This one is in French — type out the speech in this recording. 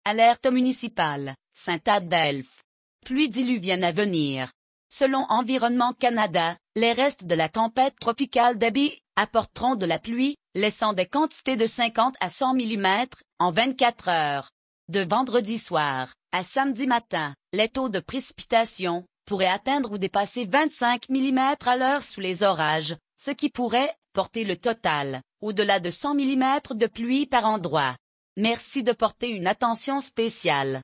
Alerte municipale, Saint-Adolphe. Pluie diluvienne à venir. Selon Environnement Canada, les restes de la tempête tropicale Debby apporteront de la pluie, laissant des quantités de 50 à 100 mm en 24 heures. De vendredi soir à samedi matin, les taux de précipitation pourraient atteindre ou dépasser 25 mm à l'heure sous les orages, ce qui pourrait porter le total au-delà de 100 mm de pluie par endroit. Merci de porter une attention spéciale.